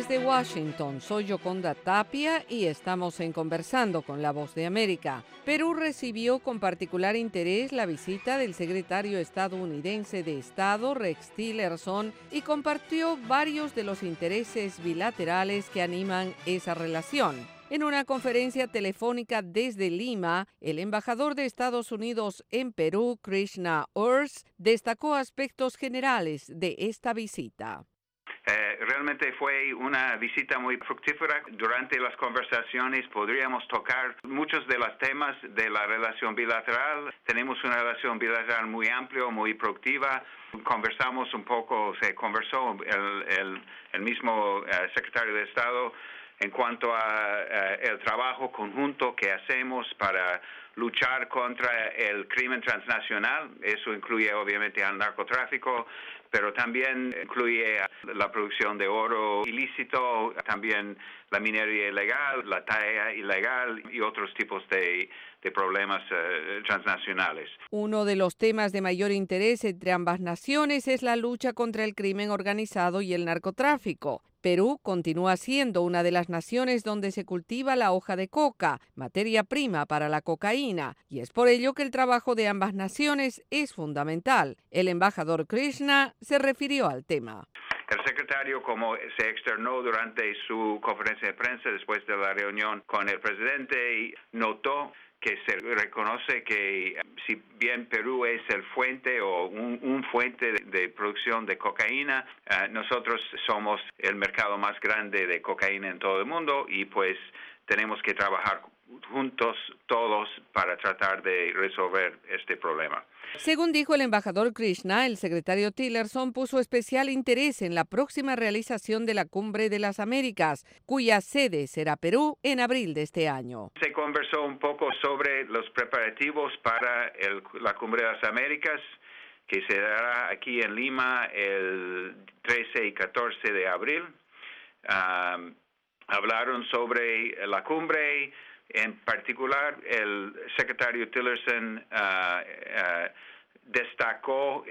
Desde Washington, soy Yoconda Tapia y estamos en Conversando con la Voz de América. Perú recibió con particular interés la visita del secretario estadounidense de Estado, Rex Tillerson, y compartió varios de los intereses bilaterales que animan esa relación. En una conferencia telefónica desde Lima, el embajador de Estados Unidos en Perú, Krishna Urs, destacó aspectos generales de esta visita. Realmente fue una visita muy fructífera. Durante las conversaciones podríamos tocar muchos de los temas de la relación bilateral. Tenemos una relación bilateral muy amplia, muy productiva. Conversamos un poco, se conversó el mismo secretario de Estado en cuanto a el trabajo conjunto que hacemos para luchar contra el crimen transnacional. Eso incluye obviamente al narcotráfico, pero también incluye la producción de oro ilícito, también la minería ilegal, la talla ilegal y otros tipos de problemas transnacionales. Uno de los temas de mayor interés entre ambas naciones es la lucha contra el crimen organizado y el narcotráfico. Perú continúa siendo una de las naciones donde se cultiva la hoja de coca, materia prima para la cocaína, y es por ello que el trabajo de ambas naciones es fundamental. El embajador Krishna se refirió al tema. El secretario, como se externó durante su conferencia de prensa después de la reunión con el presidente, notó que se reconoce que si bien Perú es el fuente o un fuente de producción de cocaína, nosotros somos el mercado más grande de cocaína en todo el mundo y pues tenemos que trabajar juntos todos para tratar de resolver este problema. Según dijo el embajador Krishna, el secretario Tillerson puso especial interés en la próxima realización de la Cumbre de las Américas, cuya sede será Perú en abril de este año. Se conversó un poco sobre los preparativos para la Cumbre de las Américas, que se dará aquí en Lima el 13 y 14 de abril. Hablaron sobre la cumbre. En particular, el secretario Tillerson destacó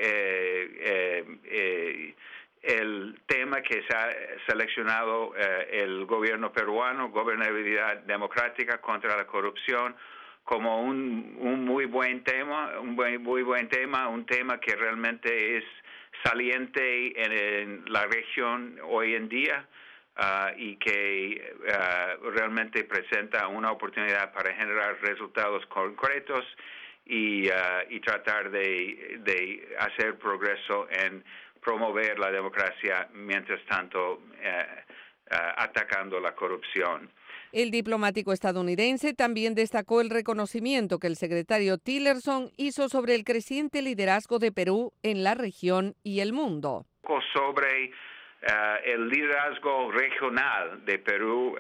el tema que se ha seleccionado el gobierno peruano, gobernabilidad democrática contra la corrupción, como un muy buen tema, un tema que realmente es saliente en la región hoy en día. Y que realmente presenta una oportunidad para generar resultados concretos y tratar de hacer progreso en promover la democracia, mientras tanto atacando la corrupción. El diplomático estadounidense también destacó el reconocimiento que el secretario Tillerson hizo sobre el creciente liderazgo de Perú en la región y el mundo. Sobre el liderazgo regional de Perú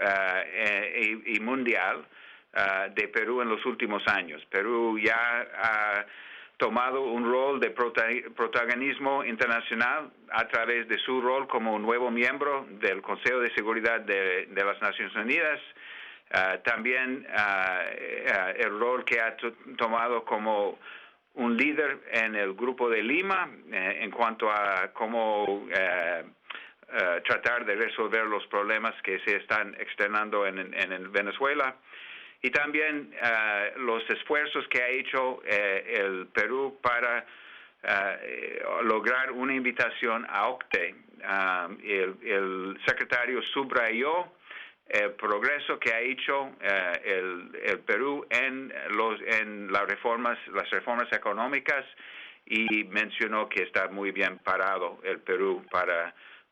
y mundial de Perú en los últimos años. Perú ya ha tomado un rol de protagonismo internacional a través de su rol como un nuevo miembro del Consejo de Seguridad de las Naciones Unidas. También el rol que ha tomado como un líder en el Grupo de Lima en cuanto a cómo tratar de resolver los problemas que se están externando en Venezuela, y también los esfuerzos que ha hecho el Perú para lograr una invitación a OCDE. El secretario subrayó el progreso que ha hecho el Perú en las reformas económicas, y mencionó que está muy bien parado el Perú para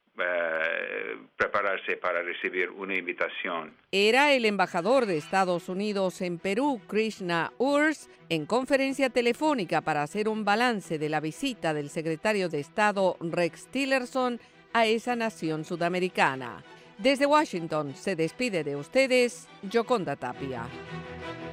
prepararse para recibir una invitación. Era el embajador de Estados Unidos en Perú, Krishna Urs, en conferencia telefónica para hacer un balance de la visita del secretario de Estado Rex Tillerson a esa nación sudamericana. Desde Washington se despide de ustedes Yoconda Tapia.